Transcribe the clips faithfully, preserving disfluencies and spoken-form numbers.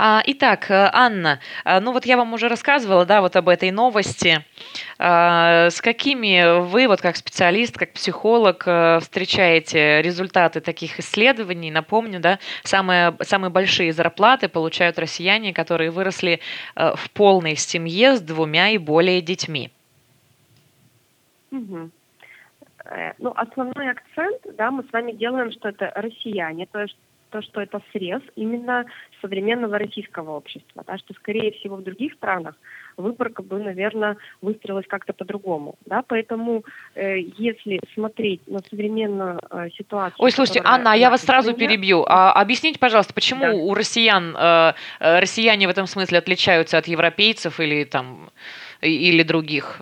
А, итак, э, Анна, а, ну вот я вам уже рассказывала, да, вот об этой новости. А, с какими вы, вот как специалист, как психолог, э, встречаете результаты таких исследований? Напомню, да, самые, самые большие зарплаты получают россияне, которые выросли э, в полной семье с двумя и более детьми. Мгм. Э, Ну, основной акцент, да, мы с вами делаем, что это россияне, то есть то, что это срез именно современного российского общества, да, что, скорее всего, в других странах выборка бы, наверное, выстроилась как-то по-другому, да, поэтому э, если смотреть на современную э, Ой, ситуацию, слушайте, которая Анна, а в я вас нашей сразу стране, перебью. А, объясните, пожалуйста, да. почему у россиян, э, э, россияне в этом смысле отличаются от европейцев или там, и- или других?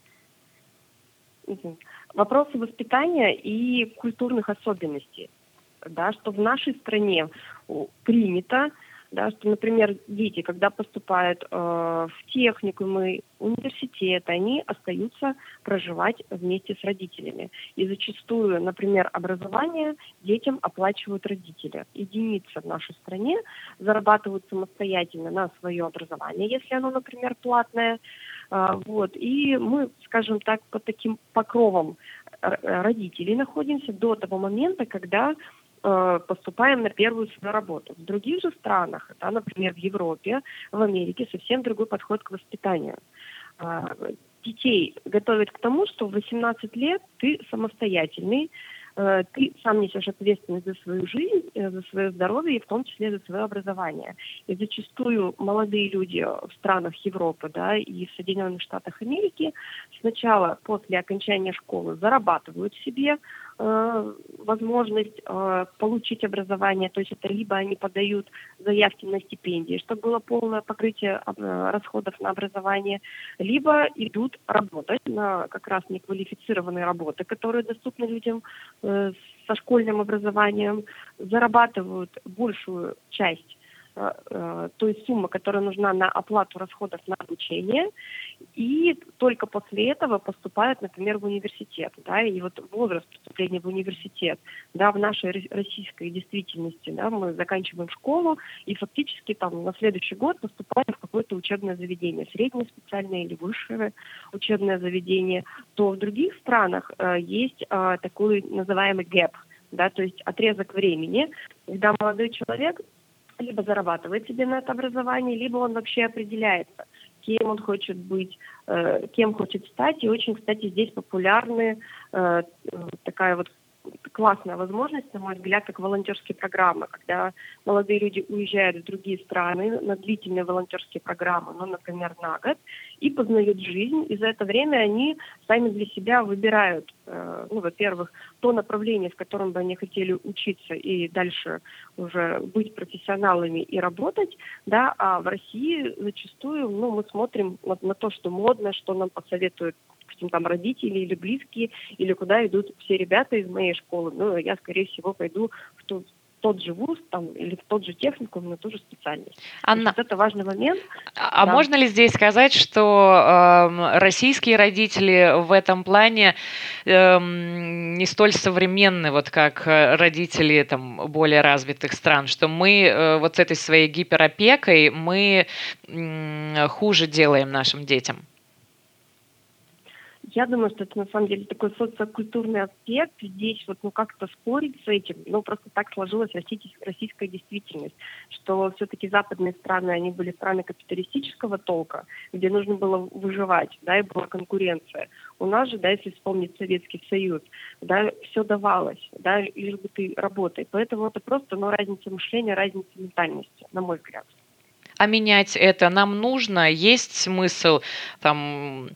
Мгм. Вопросы воспитания и культурных особенностей, да, что в нашей стране у, принято, да, что, например, дети, когда поступают э, в техникумы, университеты, они остаются проживать вместе с родителями. И зачастую, например, образование детям оплачивают родители. Единицы в нашей стране зарабатывают самостоятельно на свое образование, если оно, например, платное. А, вот. И мы, скажем так, под таким покровом р- родителей находимся до того момента, когда э, поступаем на первую свою работу. В других же странах, да, например, в Европе, в Америке, совсем другой подход к воспитанию. А, Детей готовят к тому, что в восемнадцать лет ты самостоятельный, э, ты сам несешь ответственность за свою жизнь, э, за свое здоровье и в том числе за свое образование. И зачастую молодые люди в странах Европы, да, и в Соединенных Штатах Америки сначала после окончания школы зарабатывают себе э, возможность э, получить образование, то есть это либо они подают заявки на стипендии, чтобы было полное покрытие э, расходов на образование, либо идут работать на как раз неквалифицированные работы, которые доступны людям э, со школьным образованием, зарабатывают большую часть э, э, той суммы, которая нужна на оплату расходов на обучение, и только после этого поступают, например, в университет. Да, и вот возраст поступления в университет, да, в нашей ро- российской действительности, да, мы заканчиваем школу и фактически там на следующий год поступаем в какое-то учебное заведение, среднее специальное или высшее учебное заведение, то в других странах э, есть э, такой называемый гэп, да, то есть отрезок времени, когда молодой человек либо зарабатывает себе на это образование, либо он вообще определяется, кем он хочет быть, э, кем хочет стать. И очень, кстати, здесь популярны э, э, такая вот классная возможность, на мой взгляд, как волонтерские программы, когда молодые люди уезжают в другие страны на длительные волонтерские программы, ну, например, на год, и познают жизнь. И за это время они сами для себя выбирают, э, ну, во-первых, то направление, в котором бы они хотели учиться и дальше уже быть профессионалами и работать, да, а в России зачастую, ну, мы смотрим на, на то, что модно, что нам посоветуют, допустим, там родители или близкие, или куда идут все ребята из моей школы. Ну, я, скорее всего, пойду в тот, тот же вуз там, или в тот же техникум, на ту же специальность. То есть Анна, вот это важный момент. а а Да. можно ли здесь сказать, что эм, российские родители в этом плане эм, не столь современны, вот как э, родители там, более развитых стран, что мы э, вот с этой своей гиперопекой мы м, хуже делаем нашим детям? Я думаю, что это на самом деле такой социокультурный аспект. Здесь вот ну как-то спорить с этим, ну просто так сложилась российс- российская действительность, что все-таки западные страны, они были страны капиталистического толка, где нужно было выживать, да, и была конкуренция. У нас же, да, если вспомнить Советский Союз, да, все давалось, да, лишь бы ты работай. Поэтому это просто, ну, разница мышления, разница ментальности, на мой взгляд. А менять это нам нужно? Есть смысл там.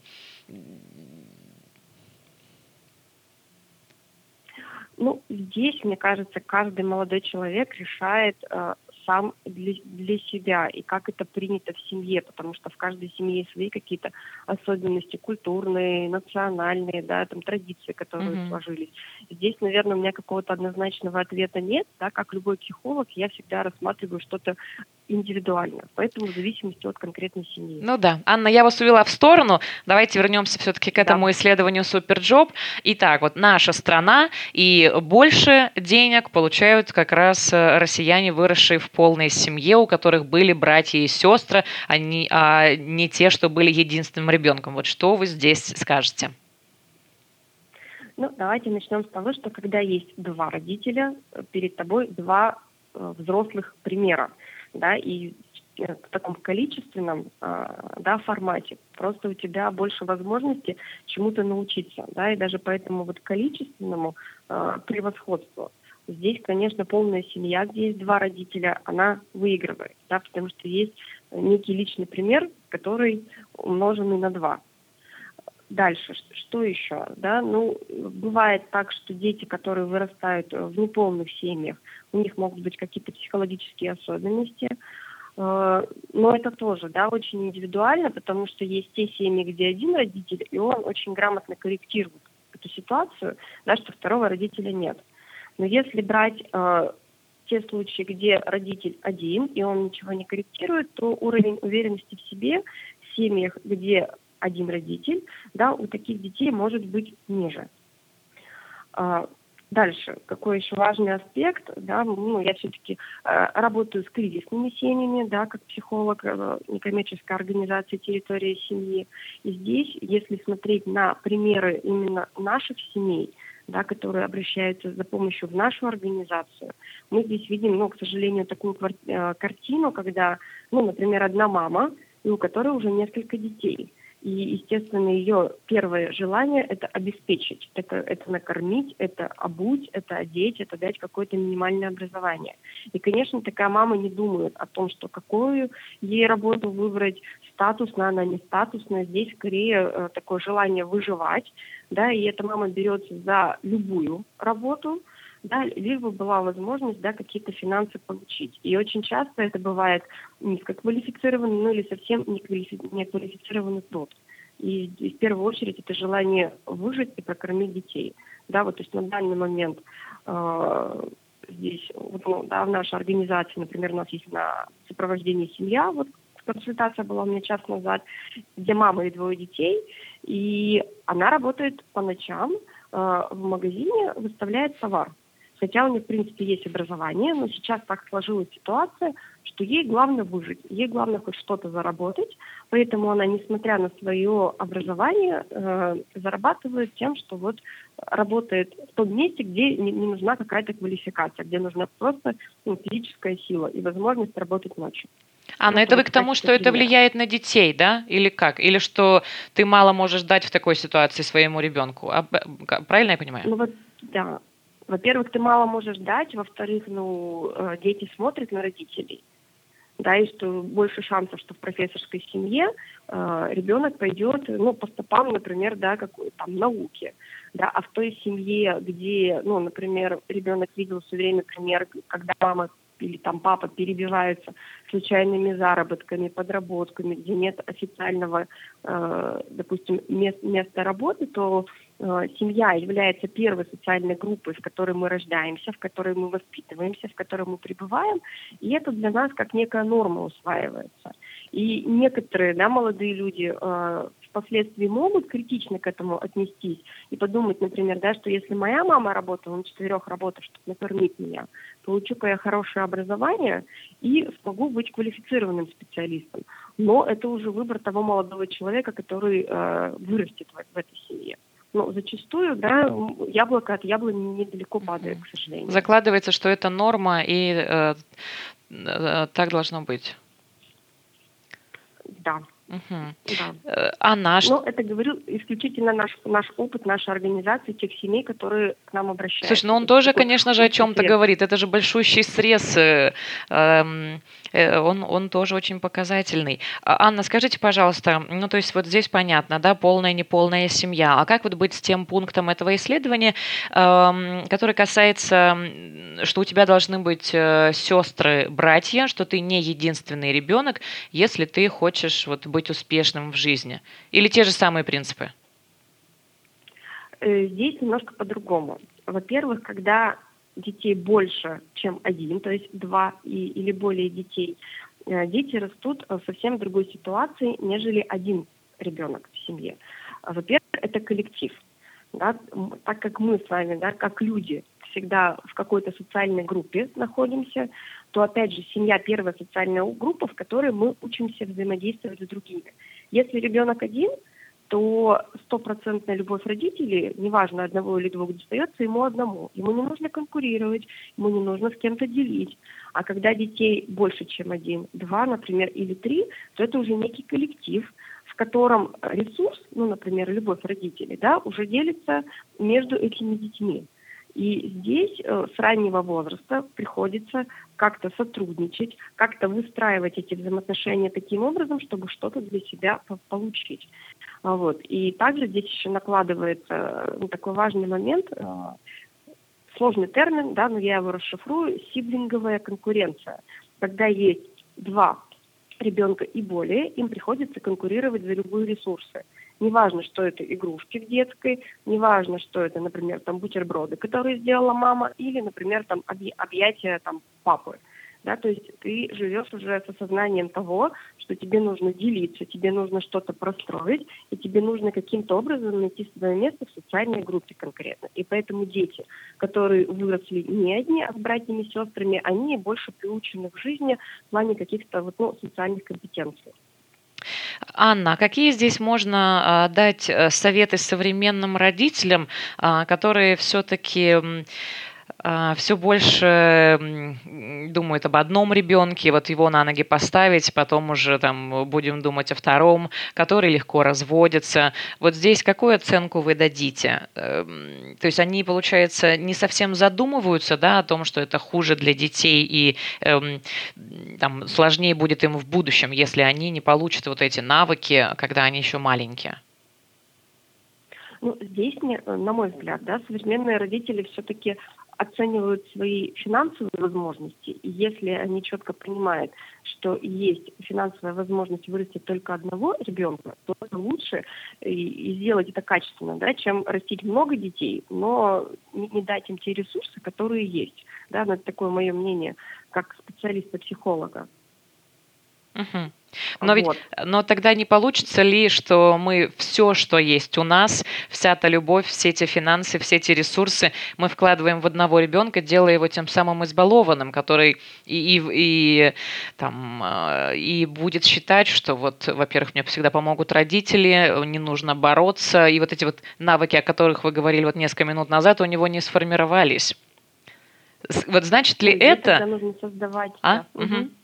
Ну, здесь, мне кажется, каждый молодой человек решает э, сам для, для себя, и как это принято в семье, потому что в каждой семье есть свои какие-то особенности культурные, национальные, да, там традиции, которые Мгм. сложились. Здесь, наверное, у меня какого-то однозначного ответа нет, да, как любой психолог, я всегда рассматриваю что-то индивидуально, поэтому в зависимости от конкретной семьи. Ну да. Анна, я вас увела в сторону. Давайте вернемся все-таки к этому Да. исследованию Суперджоп. Итак, вот наша страна, и больше денег получают как раз э, россияне, выросшие в полной семье, у которых были братья и сестры, а не, а не те, что были единственным ребенком. Вот что вы здесь скажете? Ну, давайте начнем с того, что когда есть два родителя, э, перед тобой два э, взрослых примера, да, и э, в таком количественном э, да, формате просто у тебя больше возможности чему-то научиться, да, и даже по этому вот количественному э, превосходству здесь, конечно, полная семья, где есть два родителя, она выигрывает, да, потому что есть некий личный пример, который умноженный на два. Дальше, ш- что еще? Да? Ну, бывает так, что дети, которые вырастают э, в неполных семьях, у них могут быть какие-то психологические особенности, Э, но это тоже, да, очень индивидуально, потому что есть те семьи, где один родитель, и он очень грамотно корректирует эту ситуацию, да, что второго родителя нет. Но если брать э, те случаи, где родитель один, и он ничего не корректирует, то уровень уверенности в себе в семьях, где один родитель, да, у таких детей может быть ниже. А, Дальше, какой еще важный аспект, да, ну, я все-таки э, работаю с кризисными семьями, да, как психолог э, некоммерческой организации «Территория семьи». И здесь, если смотреть на примеры именно наших семей, да, которые обращаются за помощью в нашу организацию, мы здесь видим, ну, к сожалению, такую квар- э, картину, когда, ну, например, одна мама, и у которой уже несколько детей. И, естественно, ее первое желание – это обеспечить, это, это накормить, это обуть, это одеть, это дать какое-то минимальное образование. И, конечно, такая мама не думает о том, что какую ей работу выбрать, статусная она, не статусная. Здесь скорее э, такое желание выживать, да, и эта мама берется за любую работу, да, лишь бы была возможность, да, какие-то финансы получить. И очень часто это бывает низкоквалифицированный, ну или совсем неквалифи- неквалифицированный труд. И, и в первую очередь это желание выжить и прокормить детей. Да, вот, то есть на данный момент э, здесь, вот, ну, да, в нашей организации, например, у нас есть на сопровождении семья, вот консультация была у меня час назад, где мама и двое детей, и она работает по ночам э, в магазине, выставляет товар. Хотя у нее, в принципе, есть образование, но сейчас так сложилась ситуация, что ей главное выжить, ей главное хоть что-то заработать, поэтому она, несмотря на свое образование, э, зарабатывает тем, что вот работает в том месте, где не, не нужна какая-то квалификация, где нужна просто, ну, физическая сила и возможность работать ночью. Анна, Ну, это это вы вот к в тому, качестве что это примера. влияет на детей, да? Или как? Или что ты мало можешь дать в такой ситуации своему ребенку? А, б- ка- правильно я понимаю? Ну вот, да. Во-первых, ты мало можешь дать, во-вторых, ну, э, дети смотрят на родителей, да, и что больше шансов, что в профессорской семье э, ребенок пойдет, ну, по стопам, например, да, какой там науки, да, а в той семье, где, ну, например, ребенок видел все время пример, когда мама или там папа перебиваются случайными заработками, подработками, где нет официального, э, допустим, мест, места работы, то э, семья является первой социальной группой, в которой мы рождаемся, в которой мы воспитываемся, в которой мы пребываем, и это для нас как некая норма усваивается. И некоторые, да, молодые люди э, впоследствии могут критично к этому отнестись и подумать, например, да, что если моя мама работала на четырех работах, чтобы накормить меня, получу-ка я хорошее образование и смогу быть квалифицированным специалистом. Но это уже выбор того молодого человека, который э, вырастет в, в этой семье. Но зачастую, да, яблоко от яблони недалеко падает, к сожалению. Закладывается, что это норма, и э, э, так должно быть. Да. Мгм. Да. Э, А наш... Но это, говорю, исключительно наш, наш опыт, нашей организации, тех семей, которые к нам обращаются. Слушай, ну он То есть тоже, такой конечно же, о узкий чем-то срез. говорит. Это же большущий срез. э, эм, э, Он, он тоже очень показательный. А, Анна, скажите, пожалуйста, ну то есть вот здесь понятно, да, полная, неполная семья. А как вот быть с тем пунктом этого исследования, эм, который касается, м, что у тебя должны быть э, сестры, братья, что ты не единственный ребенок, если ты хочешь вот быть успешным в жизни? Или те же самые принципы? Э, Здесь немножко по-другому. Во-первых, когда детей больше, чем один, то есть два и, или более детей, э, дети растут в совсем другой ситуации, нежели один ребенок в семье. А, Во-первых, это коллектив. Да, м, так как мы с вами, да, как люди, всегда в какой-то социальной группе находимся, то, опять же, семья — первая социальная у- группа, в которой мы учимся взаимодействовать с другими. Если ребенок один, то стопроцентная любовь родителей, неважно, одного или двух, достается ему одному. Ему не нужно конкурировать, ему не нужно с кем-то делить. А когда детей больше, чем один, два, например, или три, то это уже некий коллектив, в котором ресурс, ну, например, любовь родителей, да, уже делится между этими детьми. И здесь э, с раннего возраста приходится как-то сотрудничать, как-то выстраивать эти взаимоотношения таким образом, чтобы что-то для себя по- получить. А Вот. И также здесь еще накладывается э, ну, такой важный момент, э, сложный термин, да, но я его расшифрую: сиблинговая конкуренция. Когда есть два ребенка и более, им приходится конкурировать за любые ресурсы. Неважно, что это игрушки в детской, неважно, что это, например, там бутерброды, которые сделала мама, или, например, там объ- объятия там папы. Да, то есть ты живешь уже с осознанием того, что тебе нужно делиться, тебе нужно что-то простроить, и тебе нужно каким-то образом найти свое место в социальной группе конкретно. И поэтому дети, которые выросли не одни, а с братьями и сестрами, они больше приучены в жизни в плане каких-то вот, ну, социальных компетенций. Анна, а какие здесь можно а, дать э, советы современным родителям, а, которые все-таки все больше м, думают об одном ребенке, вот его на ноги поставить, потом уже там будем думать о втором, который легко разводится. Вот здесь какую оценку вы дадите? Эм, То есть они, получается, не совсем задумываются, да, о том, что это хуже для детей и эм, там сложнее будет им в будущем, если они не получат вот эти навыки, когда они еще маленькие. Ну, здесь, мне, э, на мой взгляд, да, современные родители все-таки оценивают свои финансовые возможности, и если они четко понимают, что есть финансовая возможность вырастить только одного ребенка, то это лучше и, и сделать это качественно, да, чем растить много детей, но не, не дать им те ресурсы, которые есть. Да, ну, это такое мое мнение, как специалиста-психолога. Мгм. Но ведь, Вот. но тогда не получится ли, что мы все, что есть у нас, вся та любовь, все эти финансы, все эти ресурсы мы вкладываем в одного ребенка, делая его тем самым избалованным, который и, и, и, там, а, и будет считать, что вот, во-первых, мне всегда помогут родители, не нужно бороться, и вот эти вот навыки, о которых вы говорили вот несколько минут назад, у него не сформировались. С- Вот значит ли Ну, здесь это... тогда нужно создавать, А? да. Мгм. Мгм.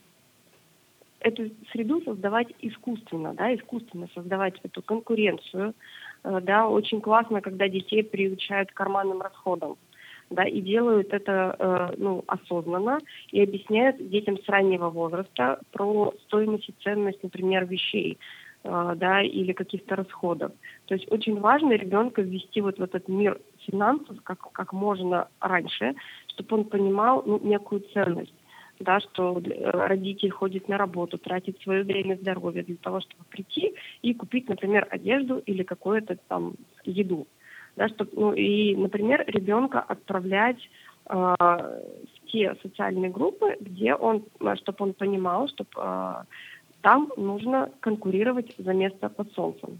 Эту среду создавать искусственно, да, искусственно создавать эту конкуренцию. Э, Да, очень классно, когда детей приучают к карманным расходам, да, и делают это, э, ну, осознанно, и объясняют детям с раннего возраста про стоимость и ценность, например, вещей, э, да, или каких-то расходов. То есть очень важно ребенка ввести вот в этот мир финансов как, как можно раньше, чтобы он понимал, ну, некую ценность, да, что э, родитель ходит на работу, тратит свое время, здоровье для того, чтобы прийти и купить, например, одежду или какую-то там еду. Да, чтоб, ну, и, например, ребенка отправлять э, в те социальные группы, где он, чтобы он понимал, что э, там нужно конкурировать за место под солнцем.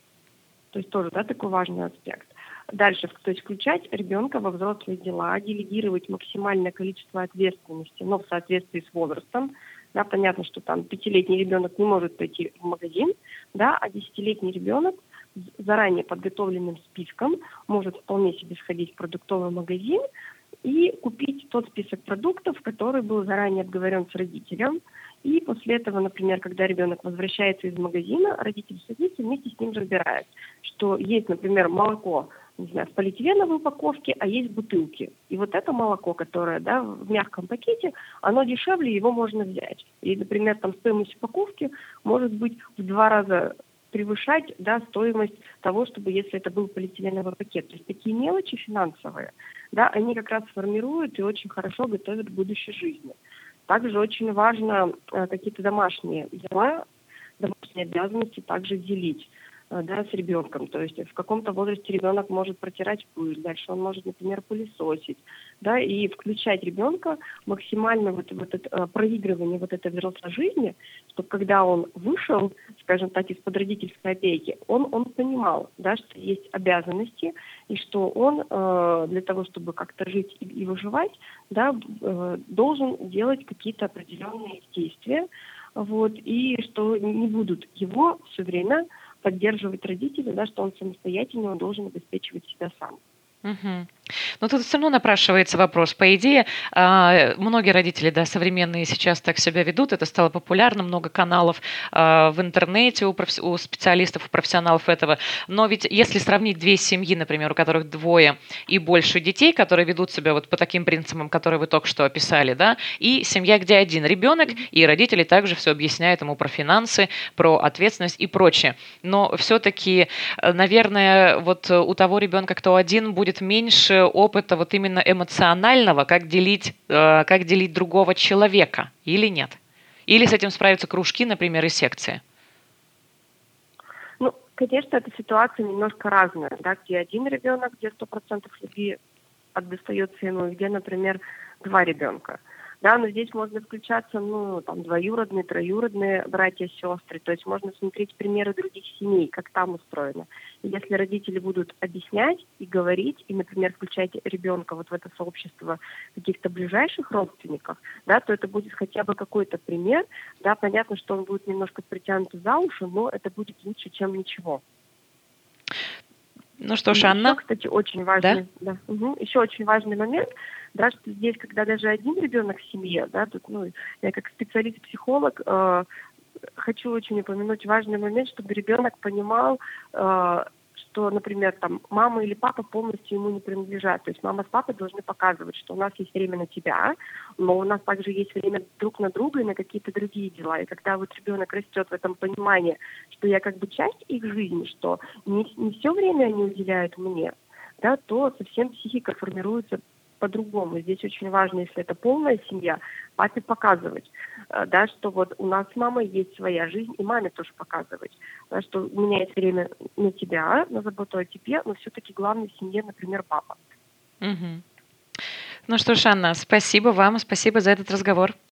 То есть тоже, да, такой важный аспект. Дальше, то есть включать ребенка во взрослые дела, делегировать максимальное количество ответственности, но в соответствии с возрастом. Да, понятно, что там пятилетний ребенок не может пойти в магазин, да, а десятилетний ребенок с заранее подготовленным списком может вполне себе сходить в продуктовый магазин и купить тот список продуктов, который был заранее обговорен с родителем. И после этого, например, когда ребенок возвращается из магазина, родитель садится вместе с ним разбирает, что есть, например, молоко, не знаю, в полиэтиленовой упаковке, а есть бутылки. И вот это молоко, которое, да, в мягком пакете, оно дешевле, его можно взять. И, например, там стоимость упаковки может быть в два раза превышать, да, стоимость того, чтобы, если это был полиэтиленовый пакет. То есть такие мелочи финансовые, да, они как раз формируют и очень хорошо готовят к будущей жизни. Также очень важно э, какие-то домашние дела, домашние обязанности также делить. э, да, с ребенком. То есть в каком-то возрасте ребенок может протирать пыль, дальше он может, например, пылесосить, да, и включать ребенка максимально вот, вот это э, проигрывание вот этой взрослой жизни, чтобы когда он вышел, скажем так, из-под родительской опеки, он, он понимал, да, что есть обязанности, и что он э, для того, чтобы как-то жить и, и выживать, да, э, должен делать какие-то определенные действия, вот, и что не будут его все время поддерживать родители, да, что он самостоятельно, он должен обеспечивать себя сам. Мгм. Но тут всё равно напрашивается вопрос. По идее, а, многие родители, да, современные сейчас так себя ведут. Это стало популярно, много каналов, а, в интернете у профес у специалистов, у профессионалов этого. Но ведь если сравнить две семьи, например, у которых двое и больше детей, которые ведут себя вот по таким принципам, которые вы только что описали, да, и семья, где один ребенок, и родители также всё объясняют ему про финансы, про ответственность и прочее. Но всё-таки, э, наверное, вот у того ребенка, кто один, будет меньше опыта вот именно эмоционального, как делить, э, как делить другого человека, или нет? Или с этим справятся кружки, например, и секции? Ну, конечно, эта ситуация немножко разная, да, где один ребенок, где сто процентов любви отдастается ему, и где, например, два ребенка. Да, но здесь можно включаться, ну, там, двоюродные, троюродные братья, сестры, то есть можно смотреть примеры других семей, как там устроено. И если родители будут объяснять и говорить, и, например, включать ребенка вот в это сообщество каких-то ближайших родственников, да, то это будет хотя бы какой-то пример, да, понятно, что он будет немножко притянут за уши, но это будет лучше, чем ничего. Ну что И ж, еще, Анна. кстати, очень Да? важный, да, мгм, еще очень важный момент, да, что здесь, когда даже один ребенок в семье, да, тут, ну, я как специалист-психолог э, хочу очень упомянуть важный момент, чтобы ребенок понимал, э, что, например, там мама или папа полностью ему не принадлежат. То есть мама с папой должны показывать, что у нас есть время на тебя, но у нас также есть время друг на друга и на какие-то другие дела. И когда вот ребенок растет в этом понимании, что я как бы часть их жизни, что не, не все время они уделяют мне, да, то совсем психика формируется по-другому. Здесь очень важно, если это полная семья, папе показывать, э, да, что вот у нас с мамой есть своя жизнь, и маме тоже показывать, да, что у меня есть время на тебя, на заботу о тебе, но все-таки главный в семье, например, папа. Мгм. Ну что ж, Анна, спасибо вам, спасибо за этот разговор.